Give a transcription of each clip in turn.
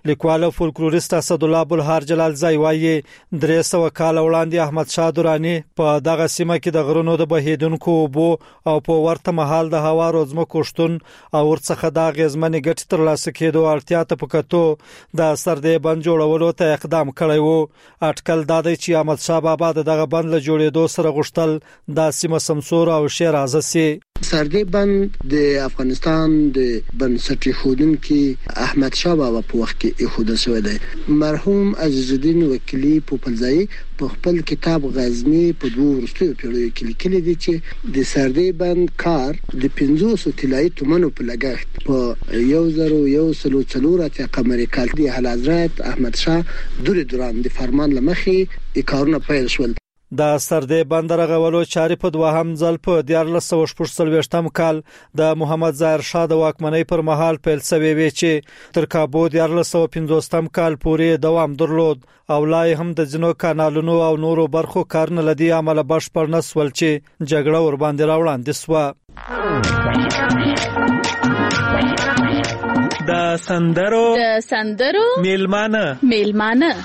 لیکوال او فولکلوریست اسدالله ابوالهار جلالزای وایي 300 کال وړاندې احمد شاه درانی په دغه سیمه کې د غرونو د بهیدونکو اوبو او په ورته مهال د هوا روزمکو شتون او ورڅخه د غزمنې ګټې ترلاسه کېدو اړتیا ته پکتو د سردې بند جوړولو ته اقدام کړی وو. اټکل دا دی چې احمد شاه بابا دغه بند له جوړېدو سره غوښتل د سیمه سمسور او شیرازه سي. سردې بند د افغانستان د بنسټ ایښودونکي احمد شاه بابا په وخت کې ایښودل شوی دی. مرحوم عزیز الدین وکیلي پوپلزايي په خپل کتاب غزنی په 2 وروستیو پیړیو کې لیکلي دي چې د سردې بند کار د 500 طلایي تومنو په لګښت په 1104 قمري کال د حضرت احمد شاه دوران د فرمان لمخې کارونه پیل شول. د سردې بند رغولو چارې په دوهم ځل په 1440 کال د محمد ظاهر شاه د واکمنۍ پر مهال پیل شوی وی چې تر کابو 1450 کال پورې دوام درلود او لای هم د جنو کانالونو او نورو برخو کارونه لدی عمل بشپړ نسول چې جګړه ور باندې راوړاندې سو. د سندرو میلمانه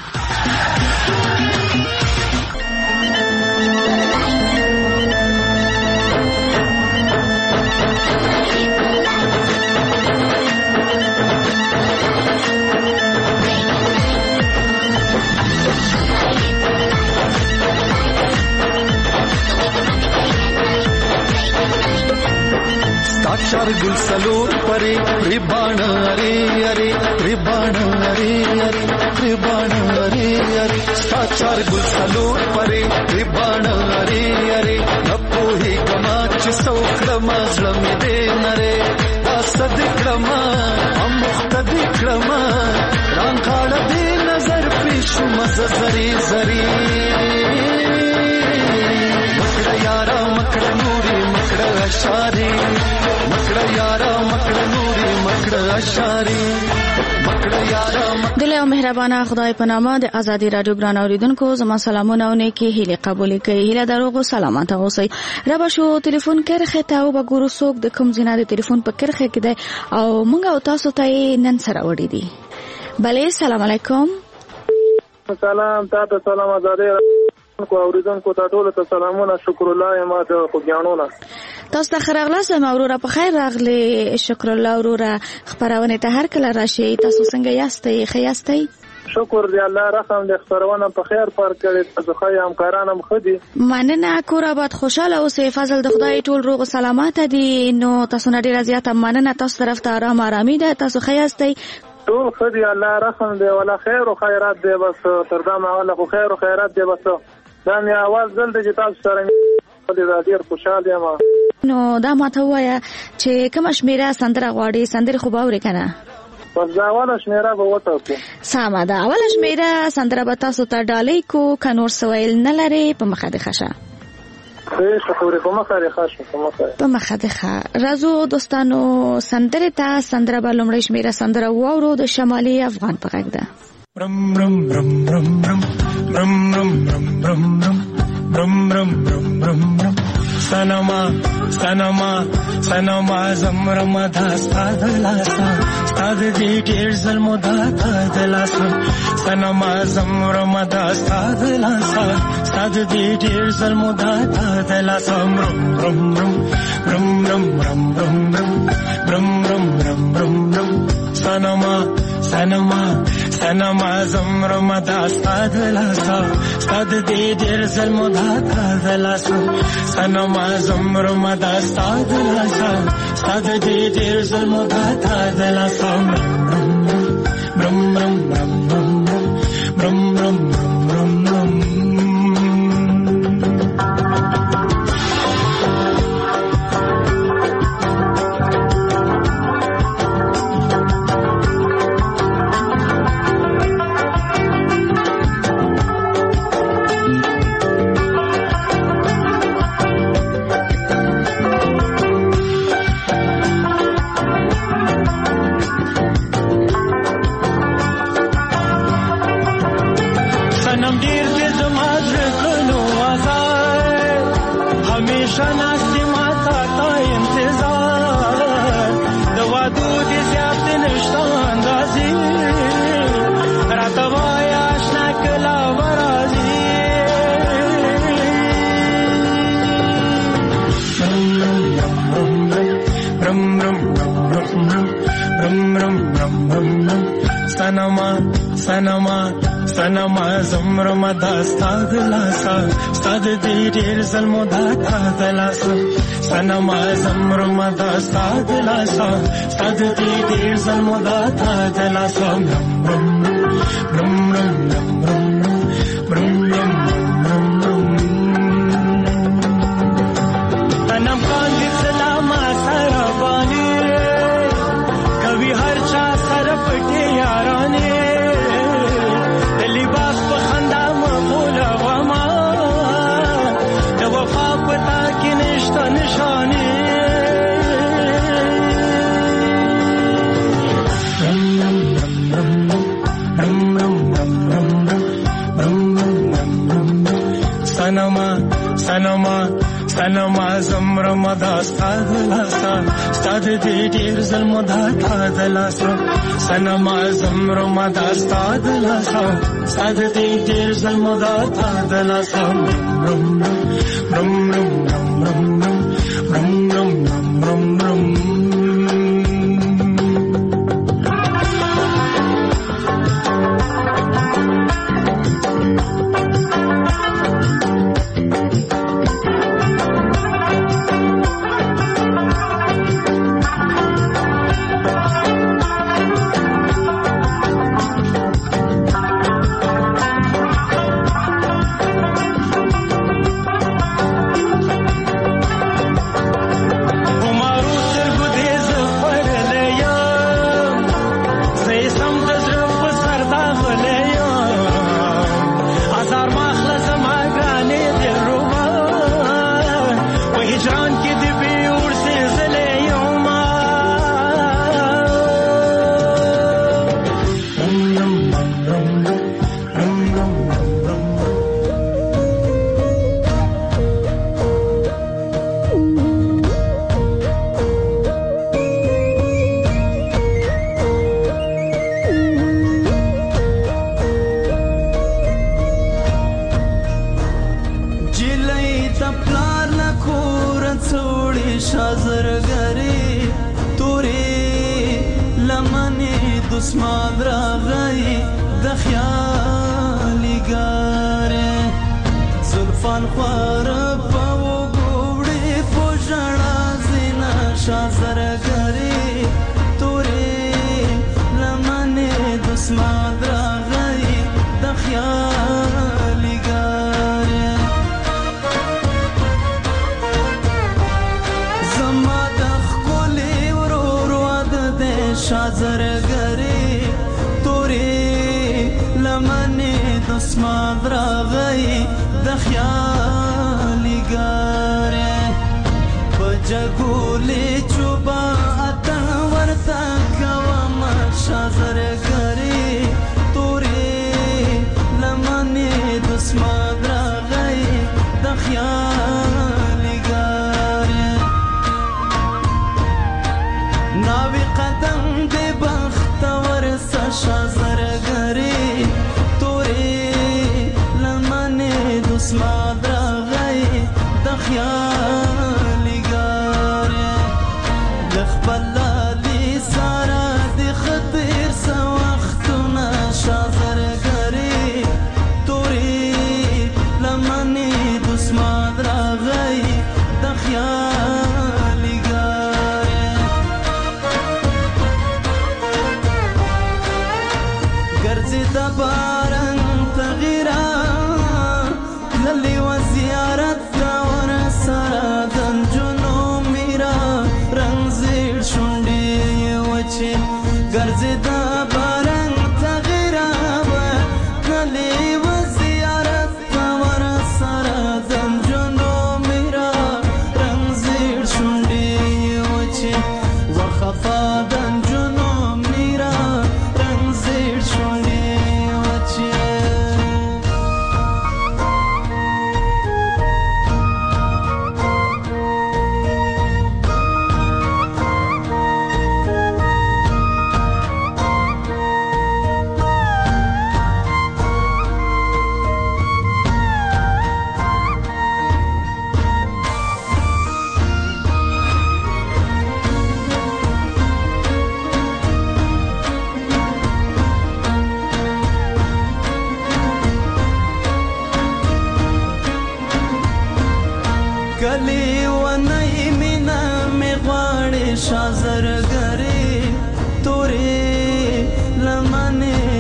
चार गुल सलोर परे रिबाण अरे अरे रिबाण अरे अरे रिबाण अरे अरे चार गुल सलोर परे रिबाण अरे अरे नपो ही कमाच सौखमा जलम दे नरे असद क्रमा अमुख्तद क्रमा रांखाड़ दे नजर पेश मजरी जरी मकड़ा यारा मकड़ा नूरी मकड़ा अशारी دل او مهربانه خدای په نامه د ازادي رادیو ګران اوریدونکو زما سلامونه او نیکی هیله قبول کړئ. هیله دروغ سلامات اوسئ. رب شو ټلیفون کرخه ته او وګورو څوک د کوم ځای د ټلیفون په کرخه کې دی او موږ او تاسو ته نن سره وړي دي. بله السلام علیکم. سلام تاسو سلام ازادي کو اوریدونکو ته ټول ته سلامونه. شکر الله ما د خوګیانونه تاسو ته خراغلاس مورورا په خیر راغلی. شکر الله اورورا خبرونه ته هر کله راشي. تاسو څنګه یاستئ؟ خیاستئ؟ شکر دی الله رحم دې خبرونه په خیر پر کړی. تاسو خو همکارانم خدي مننه. کور آباد خوشاله اوسئ. فضل د خدای ټول روغ سلامات دي. نو تاسو نه ډیر زیات مننه. تاسو طرف ته آرامي ده. تاسو خیاستئ؟ ټول خدي الله رحم دی ولا خیر او خیرات دی. بس تر دا معاله خو خیر او خیرات دی. بس دا می आवाज دلته چې تاسو سره د ډیر خوشاله یم. نو دا ماته وایا چې کوم شمیره سندره غواړي؟ سندره خو باورې کنه. بس دا اوله شمیره به وته سمه ده. اوله شمیره سندره به تاسو ته ډالۍ کو کنور سویل نه لري په مخه ده خشه. شکر په مخه ده خشه په مخه ده. رازو دوستانو سندره ته سندره به لومړی شمیره سندره واورو د شمالي افغان په غږ ده. برم برم برم برم برم برم برم برم برم برم برم برم برم سنما سنما سنما زمرم دا استاد لاسا استاد دی ډیر ظلم دا دلاسا سنما زمرم دا استاد لاسا استاد دی ډیر ظلم دا دلاسا برم برم برم برم برم برم برم برم برم برم برم سنما سنما سنما زمرم دا استاد لاسا استاد دی ډیر ظلم دا دلاسا سنما زمرم دا استاد لاسا استاد دی ډیر ظلم دا دلاسا برم برم برم برم برم برم سنما سنما سنما زمرم داستا دلاسا ستاد دی ډیر ظلمو داتا دلاسا سنما زمرم داستا دلاسا ستاد دی ډیر ظلمو داتا دلاسا برم برم برم برم برم برم تنم باندې سلام سره باندې کوي هر چا سره پټي یارانه لباس په خندا مغوله وما د وفا پتا کې نشته نشانه سنما سنما سنما زمرم داستا دلاسا ستاد دی ډیر ظلمو داتا دلاسا سنما زمرم داستا دلاسا ستاد دی ډیر ظلمو داتا دلاسا برم برم برم برم برم برم برم برم Father, you know, Mira, Ranzir, Shonde, Wachi.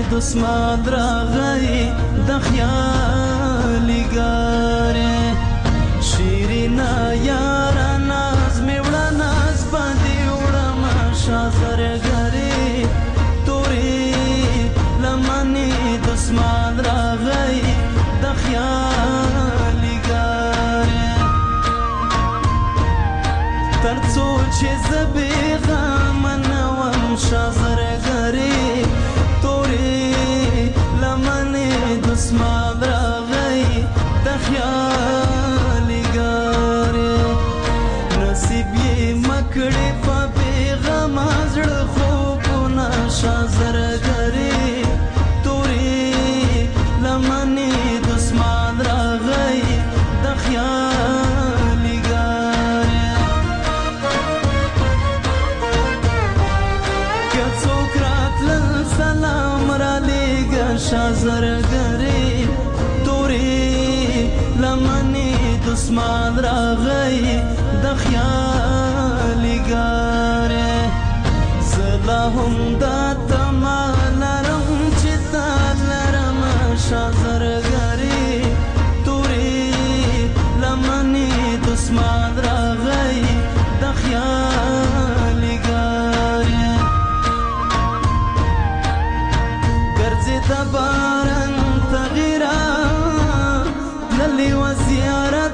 دسمال راغی د خیالي ګارې شیرینا یارا ناز می وړه ناز باندې وړم شازر ګارې تورې لمنې دسمال راغی د خیالي ګارې ترڅو چې زبې غم نوم شازر ګارې دسمال راغی د خیالي ګارې نصیب یې مکړې په بیغم زړه خوبونه شازر ګارې تورې لمنې دسمال راغی د خیالي ګارې که څوک راتلل سلام را لېږه شازر دسمال راغی د خیالي ګارې زلا هم دا تما لرم چې تا لرم شازر ګارې تورې لمنې دسمال راغی د خیالي ګارې ګرځې د باران تغیرا للی و زیارت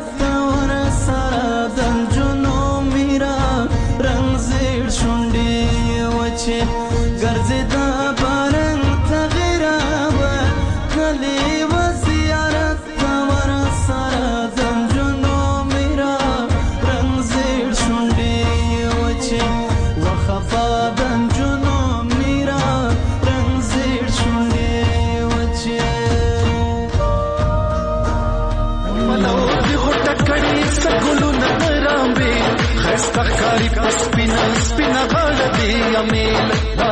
ګرځې دا باران تغیرا نلی و زیارت ور سره د جنو میرا رنگ زیړ شونډې وچې وخفا د جنو میرا رنگ زیړ شونډې وچې ملو دې غټ کړي سګلو نرامبي خسته کاری پسپینا سپینا غړدي امیل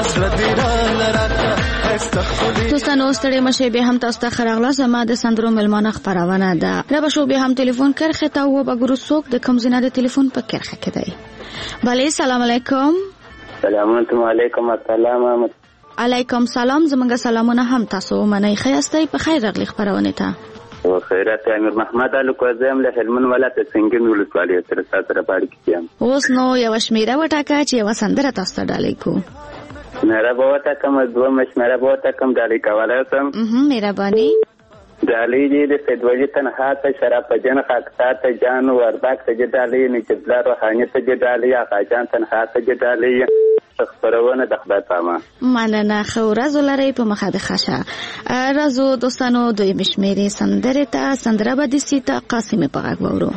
دوستانو ستړي مشه به هم تاسو ته خراغله زما د سندرو ملمانه خبرونه ده را به شو به هم ټلیفون کرخه تا و بګرو څوک د کوم زنه د ټلیفون په کرخه کې دی بله سلام علیکم سلام علیکم السلام علیکم سلام زمونږ سلامونه هم تاسو منئ خیاستئ په خیر راغلی خبرونه ته او خیرات امیر محمد علي کوزم له هلمند ولایت څنګه ولسوالۍ سره سره پاړ کیم اوس نو یو شمیره وټاکه چې یو سندره تاسو ته ډالې کو مهربانه کوم دوه مهربانه کوم ډالې کولای سم مهرباني ډالې دې د فدوی تنها ته شراب جن خاکتا ته جان ورباک ته ډالې نه چبلا روحاني ته ډالې یا جان تنها ته ډالې خبرونه د خدای پامه مننه خو راز لري په مخه د خاشه رازو دوستانو دوی مشمیري سندره ته سندره به د سیتا قاسم په غږ وورو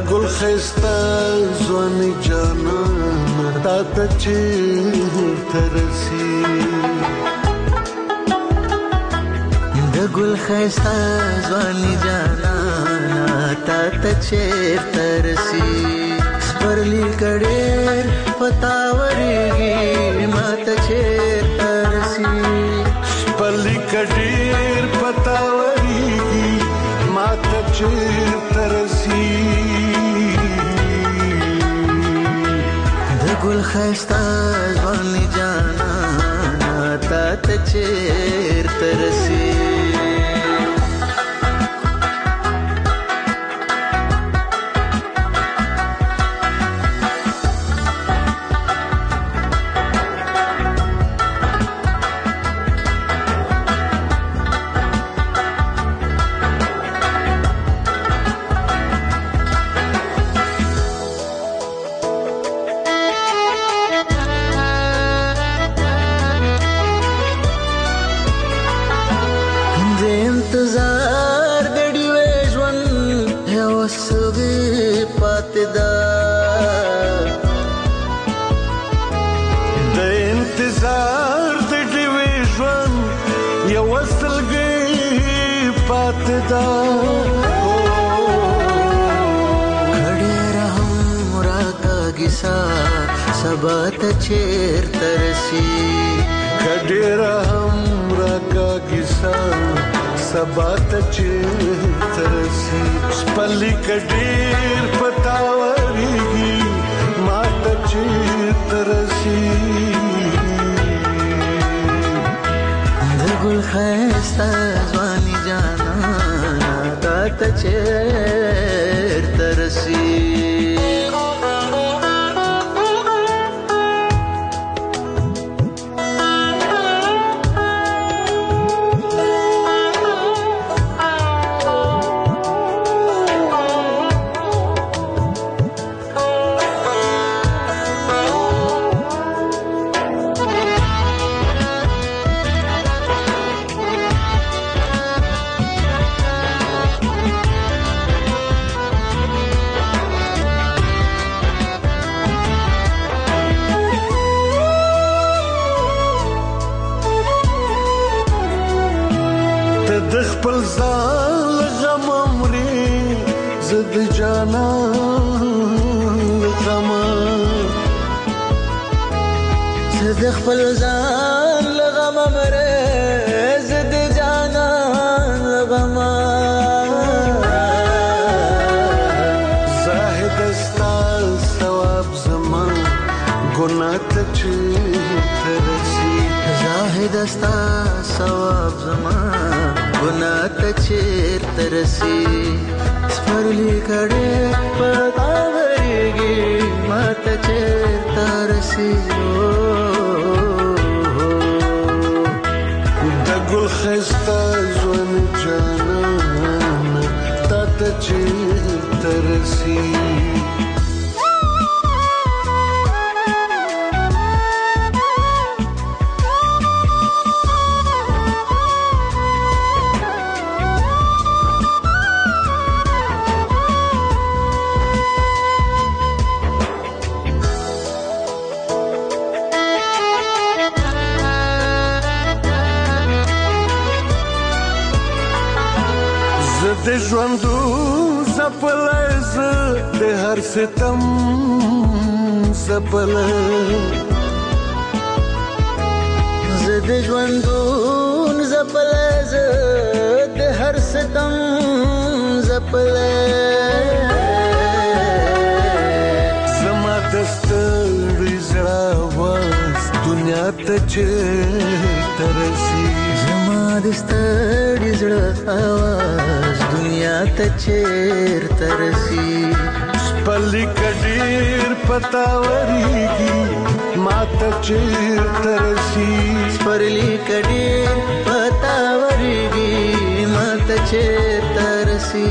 ګل خستا ځواني جانان تا ته چیرته رسي د ګل خستا ځواني جانان تا ته چیرته رسي سپرلی کډېر پتاورېږي ما ته چیرته رسي سپرلی کډېر پتاورېږي ما ته چیرته رسي د ګل ښایسته ځواني جانانه تا ته چیرته رسي انتظار دړي وې ژوند یو سوي پاتې دا د انتظار دړي وې ژوند یو سلګي پاتې دا کډې رحم راکاږي سبا ته چیرته رسي کډې رحم راکاږي سبا ته چیرته رسي سپرلی کډېر پتاورېږي ما ته چیرته رسي د ګل ښایسته ځواني جانانه تا ته چیرته رسي د خپل ځان غم مري زد جانان غم زد خپل ځان غم مري زد جانان غم زاهد استا ثواب زمان ګناه ته چیرته رسي زاهد استا ثواب زمان ګناه ته چیرته رسي سپرلی کډې پتاورېږي ما ته چیرته رسي د ګل ښایسته ژوند جانانه تا ته چیرته رسي د ژوندو زپلی زه د هر ستم زپلی زه د ژوندون زپلی زه د هر ستم زپلی زما د ستړي زړه آواز دنیا ته چیرته رسي زما د ستړي زړه آواز دنیا ته چیرته رسي سپرلی کډېر پتاورېږي ما ته چیرته رسي سپرلی کډېر پتاورېږي ما ته چیرته رسي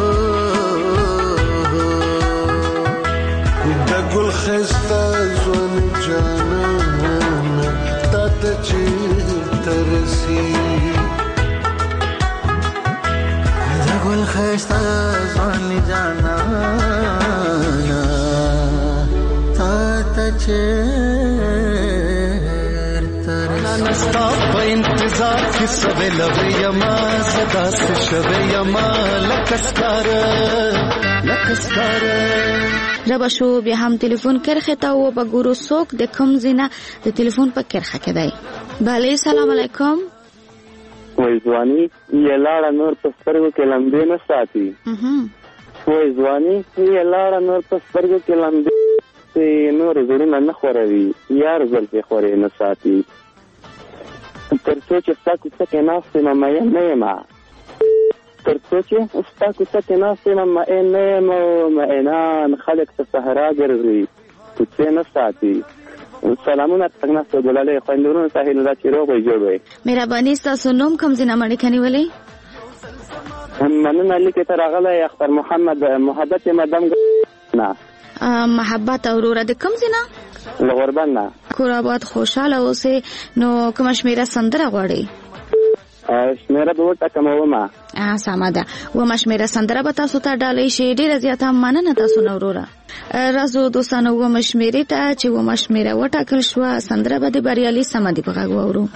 د ګل ښایسته ژوند جانانه تا ته چیرته رسي د ګل خیسته ځوان جانا تا ته چیرته ستا په انتظار کې سوې لوي یما صدا څه شوې یما لکسکار ربا شو بیا هم تلیفون کرخه تا و با گورو سوک ده کم زینه ده تلیفون پا کرخه که دای. بله سلام علیکم. ویزوانی یه لاره نور پسپرگو که لمبه نساتی. ویزوانی یه لاره نور پسپرگو که لمبه نور زرونه نخوروی یار زلفی خوری نساتی. ترسو چه ستا کسا که ناستی ممایه نیما ترڅو چې ستا کوڅه کې ناست یم مئن نه یم او مئنان خلک ته صحرا ګرځي کوڅې نه ساتي. سلامونه تاسو ګلالۍ خویندورونو ته هیله ده چې روغ وئ جوړ وئ. مهرباني ستاسو نوم کوم ځای نه مړې کنیولې؟ مننه لیکې ته راغلی اختر محمد محبت مدام نه محبت اوروره د کوم ځای نه؟ له غربن نه. کور آباد خوشحاله اوسې. نو کومه شمېره سندره غواړئ؟ شمېره به وټاکم ومه. سمه ده. ومه شمېره سندره به تاسو ته ډالۍ شي. ډېره زیاته مننه تاسو نه وروره. راځو دوستانو ومه شمېرې ته چې ومه شمېره وټاکل شوه. سندره به د بریالي سمدي په غږ واورو.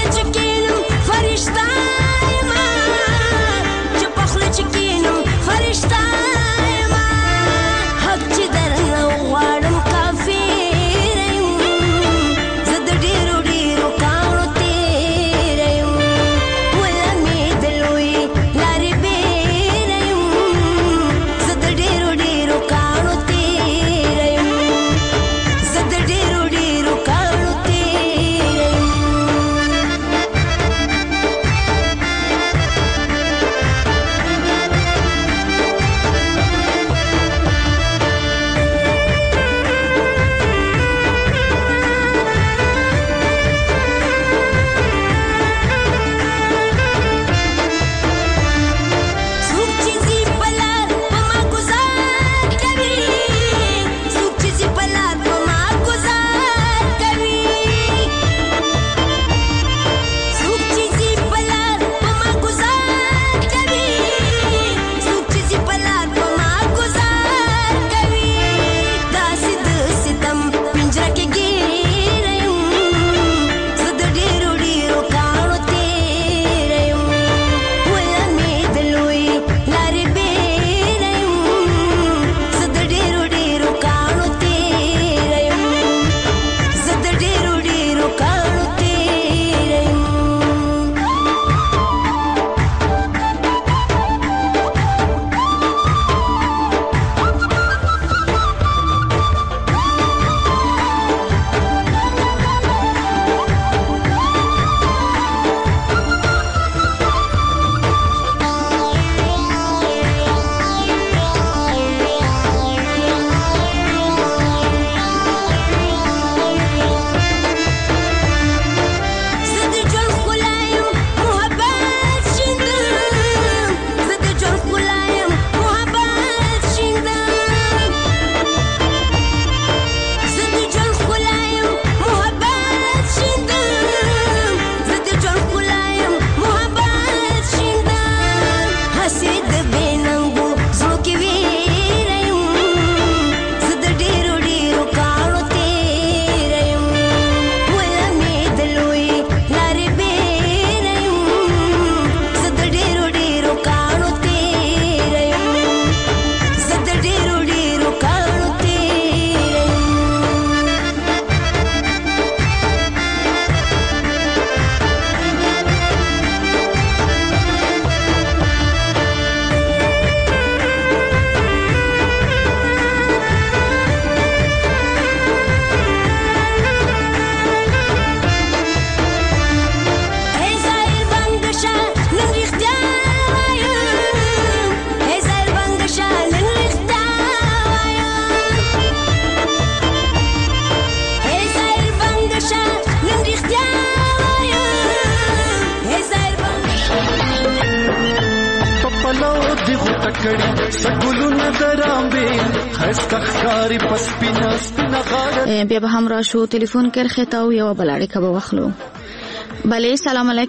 بیا به هم را شو تلیفون کرخه او یو بلاړی کبه وخلو. بله سلام علیکم.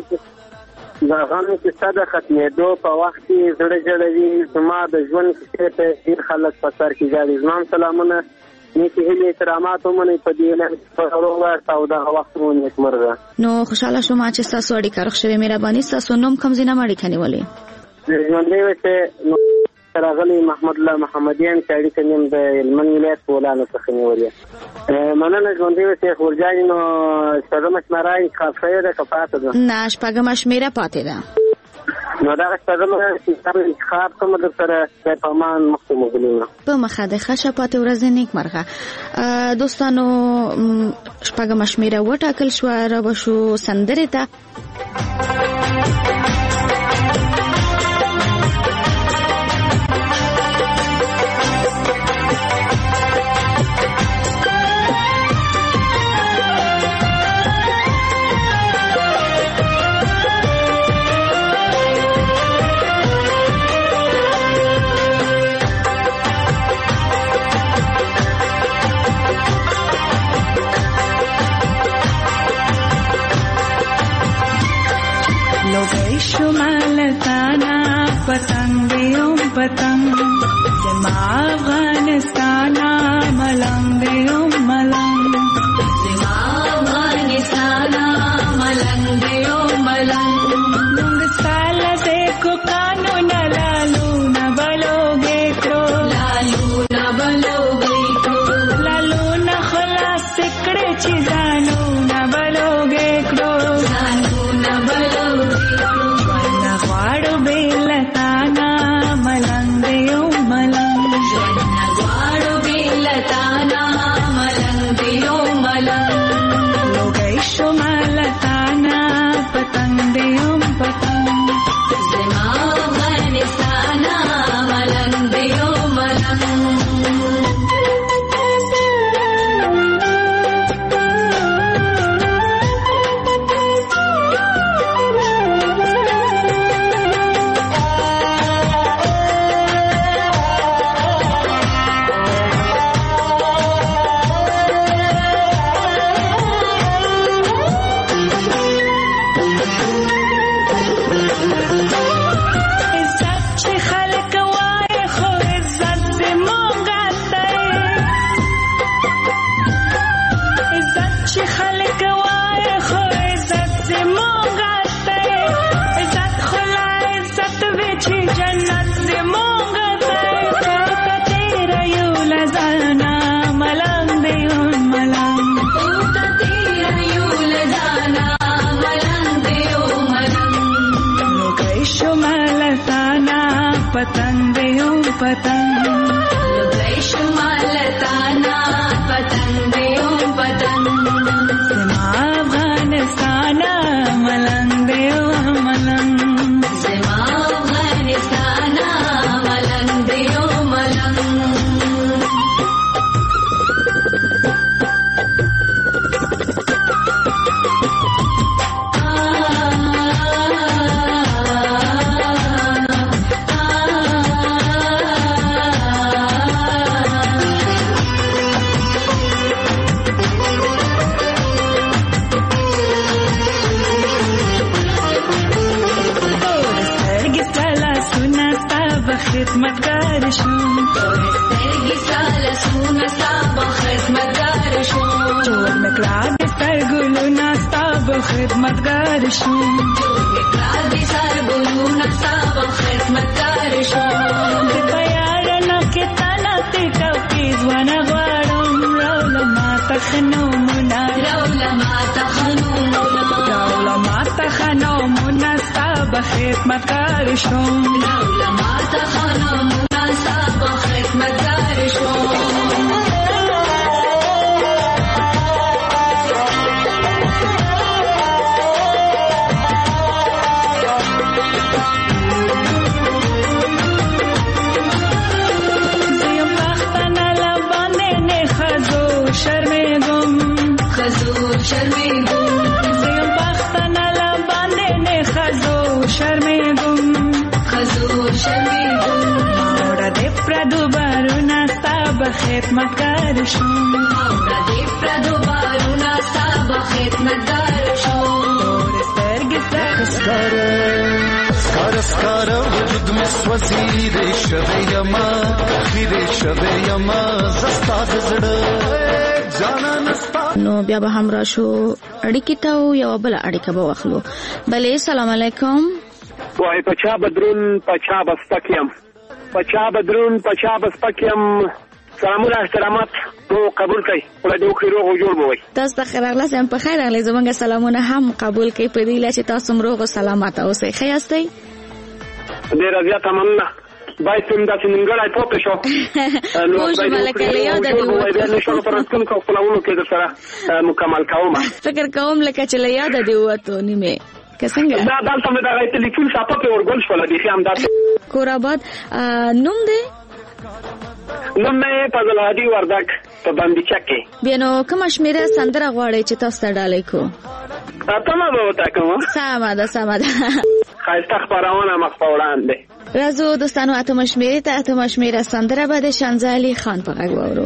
دا غم چې صد ختمېدو په وخت کې زړه جوړوي زما د ژوند کې ته ډیر خلک په سر کې ځي. زما سلامونه نیکی هیله احترامات ومني په دې نه په وروه او دا وخت مو نیکمرغه. نو خوشاله شوم چې تاسو اړیکه راخښوي. مهرباني تاسو نوم کوم ځای نه مړی کني ولې ژوندې وته راغلی محمد الله محمدیان چې اړیکه نیم د هلمند ولایت په ولانو څخه نیولې. مننه ژوندې وته خورجاني نو شپږم شمېره انتخاب شوې ده که پاتې ده؟ نه شپږم شمېره پاتې ده. نو دا شپږم انتخاب کوم در سره د پامان مخکې موږ په مخه د ښه پاتې ورځ نیکمرغه. دوستانو شپږم شمېره وټاکل شوه را به شو سندرې ته. شمالتانا پتنگ یوم پتنگ زما افغانستانا ملنگ یوم ملنگ زما افغانستانا ملنگ पतंग लुगाई शुमालताना पतंग देओ पतंग ज़िमा अफगानिस्ताना मलंग देओ मलंग ज़िमा अफगानिस्ताना मलंग देओ मलंग खिदमतगार शूं तेरी साल सुना साब खिदमतगार शूं चोर मकराद सर गुलू नास्ताब खिदमतगार शूं चोर मकराद सर गुलू नास्ताब खिदमतगार शूं प्यार न के तना ते तफीज वन वारम रौला माता खनो मुना रौला माता खनो मुना रौला माता खनो मुना साब खिदमतगार शूं रौला माता खनो मुना साब खिदमतगार शूं खिदमतगार शूं औरा दे प्रदुबारू ना साब खिदमतगार शूं तोर स्तरग स्कार स्कार स्कार वजud में स्वसीरे शवेयमा खिरे शवेयमा जस्ता गजड़ जाना नस्ता نو بیا به هم راشو اړیکې ته یو بل اړیکه به واخلو. بلې سلام علیکم. وای پچا بدرون پچا بسپکیم پچا بدرون پچا بسپکیم سلامونه احترامات تو قبول کړئ ولې دوی روغ او جوړ بوي. تاسو ته خیر اغلاس هم په خیر اغلی زمونږ سلامونه هم قبول کړئ په دې لاره چې تاسو روغ او سلامت اوسئ. ښه یاستئ؟ ډېره زیاته مننه. باید څنګه چې ننګړای پوه شو نو باید ملکه له یاده دی وته نو شو پرستون کو خپلونو کې د سره مکمل کوم. فکر کوم لکه چې له یاده دی وته نیمه څنګه دا دلته مې دا ټلیفون شاپه کې ورګل شو لدی خام دا کوراباد نوم دی نوم مې فضل هادي وردک په باندې چکه بینو کوم شمیره سندره غواړي چې تاسو ته ډالې کو تمام وتا کوم ساده خاصه خبرونه مخفوران دي رازو دوستانو اتم شمیره سندره بعد شانزالی خان په غږ وورو.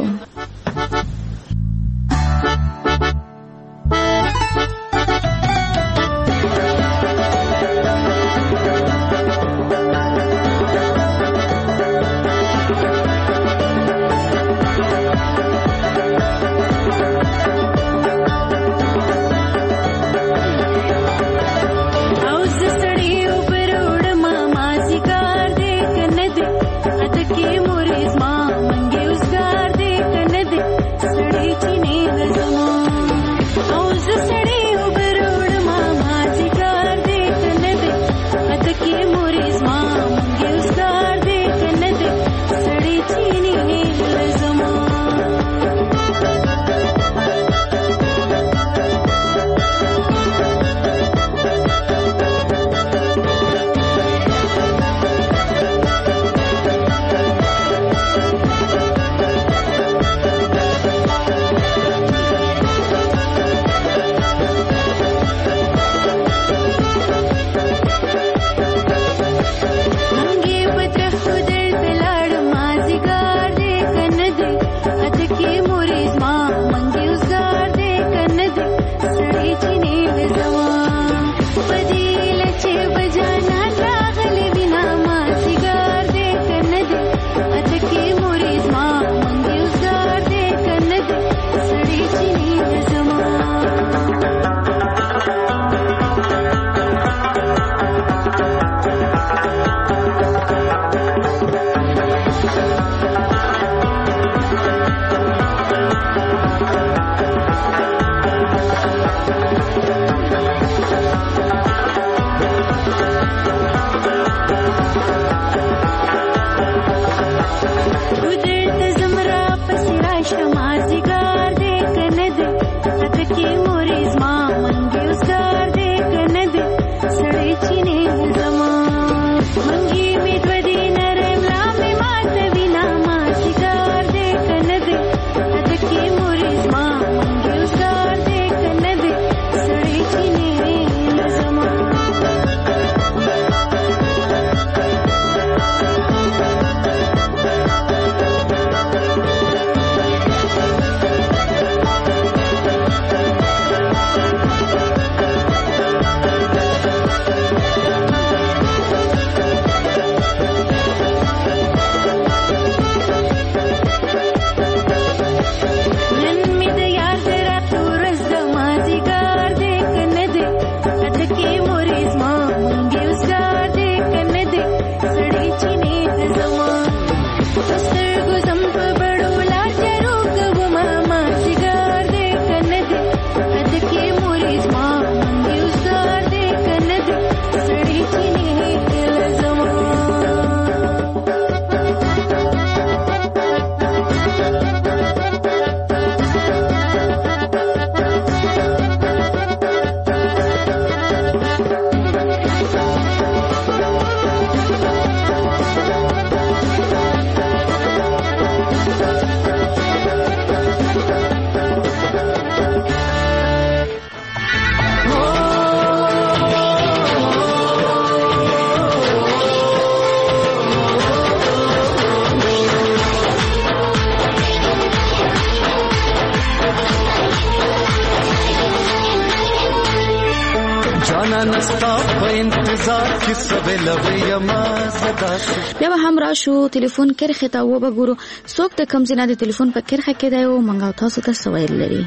بیا به هم راشو ټلیفون کرخه ته و بګورو څوک د کم زینه د ټلیفون په کرخه کې دی او منګاو تاسو ته سوال لري.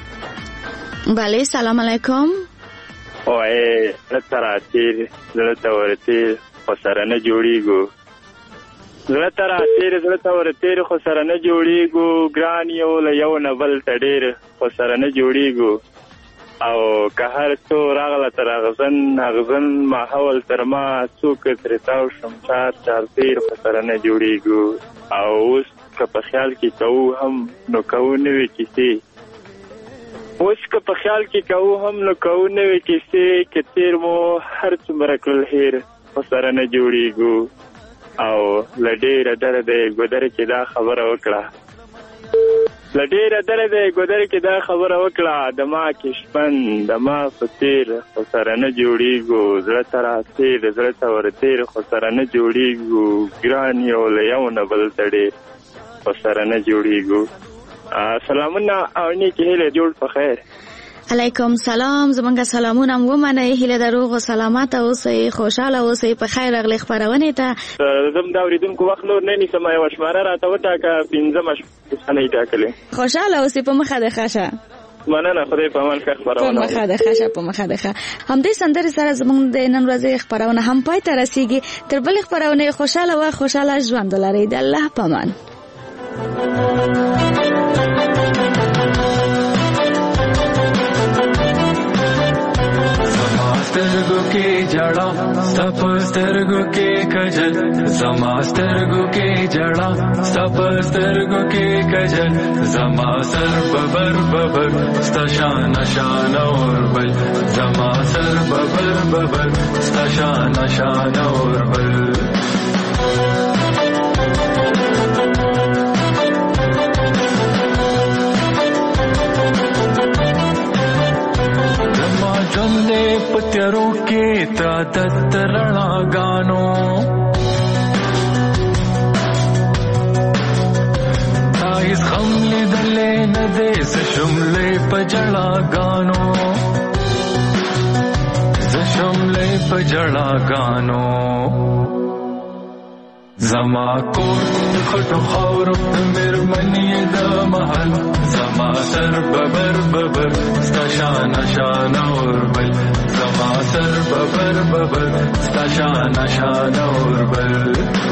بله سلام علیکم. وای لتراتیر ورته خو سره نه جوړیږو ورته خو سره نه جوړیږو ګران یو له یو نه بل تډیر خو سره نه جوړیږو او که هر څو راغله تر اغزن ما حول تر ما څوک تر تاو شم چار تیر خو سره نه جوړیږو او اوس که په خیال کې کوو هم نو کوو نوې کیسې که تیر مو هر څومره کړل هیر خو سره نه جوړیږو او له ډېره درده ګودر کې دا خبره وکړه د ما کشمن د ما فتیر خو سره نه جوړیږو زړه تراتیر زړه ته ورتیر خو سره نه جوړیږو ګران یو له یو نه بل تډیر خو سره نه جوړیږو. سلامونه او نیکې هیلې جوړ په خیر. علیکم سلام. زمونږ سلامونه ومنئ. هیله د روغ او سلامت اوسئ، خوشاله اوسئ. په خیر راغلی خپرونې ته. زم دا اورېدونکو وخت نور نه نیسم، یوه شماره راته وټاکه، 15 شماره یې ټاکلې. خوشاله اوسئ. په مخه د ښه شه. مننه. خدای په امان ښه خپرونه. په مخه د ښه شه، په مخه د ښه. همدې سندرې سره زمونږ د نن ورځې خپرونه هم پای ته رسیږي. تر بلې خپرونې خوشاله وه، خوشاله ژوند ولرئ. د الله په امان. سترګو کې جړا ستپ سترګو کې کجل زما سترګو کې جړا ستپ سترګو کې کجل زما سر ببر ستا شان اور بل زما سر ببر ستا شان اور بل. جندے پتیروں کے تعدد رڼا گانو تایز خملی دلے ندے زشملے پجڑا گانو زما کور خټو خاورو مېرمنې د محل زما سر ببر ستا شان اور بل زما سر ببر ستا شان اور بل.